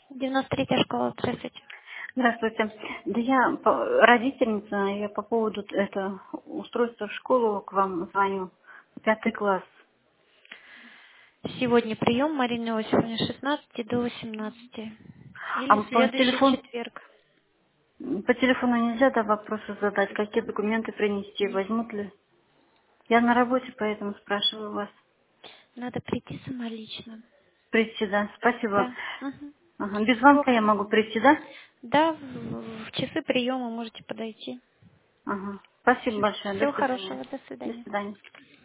93-я школа, здравствуйте. Здравствуйте. Да я родительница, я по поводу устройства в школу к вам звоню. 5 класс. Сегодня прием Марины Иосифовны с 16 до 18. Или По следующий телефону, четверг. по телефону нельзя вопросы задать, какие документы принести, возьмут ли? Я на работе, поэтому спрашиваю вас. Надо прийти самолично. Прийти, да. Спасибо. Да. Мгм. Ага. Без Всего звонка я хорошего. могу прийти, да? Да, в часы приема можете подойти. Ага. Спасибо большое. До Всего свидания. хорошего. До До свидания. свидания.